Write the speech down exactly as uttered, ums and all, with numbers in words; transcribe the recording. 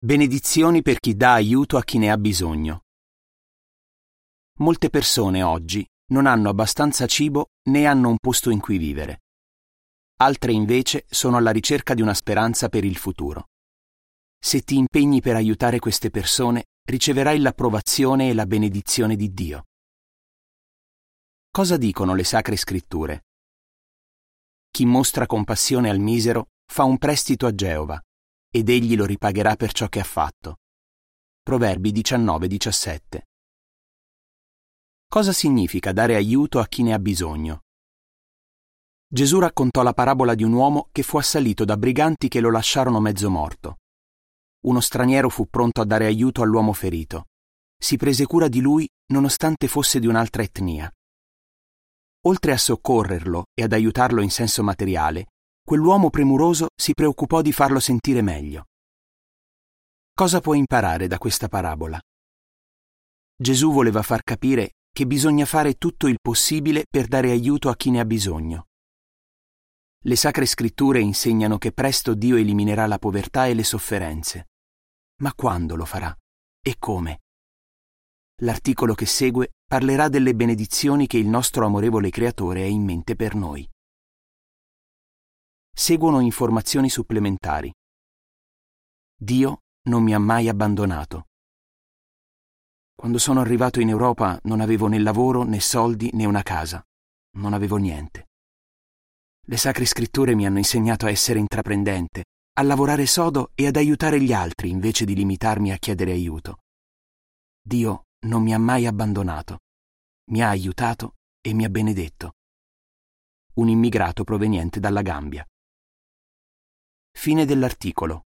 Benedizioni per chi dà aiuto a chi ne ha bisogno. Molte persone oggi non hanno abbastanza cibo né hanno un posto in cui vivere. Altre invece sono alla ricerca di una speranza per il futuro. Se ti impegni per aiutare queste persone, riceverai l'approvazione e la benedizione di Dio. Cosa dicono le Sacre Scritture? Chi mostra compassione al misero fa un prestito a Geova, ed egli lo ripagherà per ciò che ha fatto. Proverbi diciannove diciassette. Cosa significa dare aiuto a chi ne ha bisogno? Gesù raccontò la parabola di un uomo che fu assalito da briganti che lo lasciarono mezzo morto. Uno straniero fu pronto a dare aiuto all'uomo ferito. Si prese cura di lui nonostante fosse di un'altra etnia. Oltre a soccorrerlo e ad aiutarlo in senso materiale, quell'uomo premuroso si preoccupò di farlo sentire meglio. Cosa puoi imparare da questa parabola? Gesù voleva far capire che bisogna fare tutto il possibile per dare aiuto a chi ne ha bisogno. Le Sacre Scritture insegnano che presto Dio eliminerà la povertà e le sofferenze. Ma quando lo farà? E come? L'articolo che segue parlerà delle benedizioni che il nostro amorevole Creatore ha in mente per noi. Seguono informazioni supplementari. Dio non mi ha mai abbandonato. Quando sono arrivato in Europa non avevo né lavoro, né soldi, né una casa. Non avevo niente. Le Sacre Scritture mi hanno insegnato a essere intraprendente, a lavorare sodo e ad aiutare gli altri invece di limitarmi a chiedere aiuto. Dio non mi ha mai abbandonato. Mi ha aiutato e mi ha benedetto. Un immigrato proveniente dalla Gambia. Fine dell'articolo.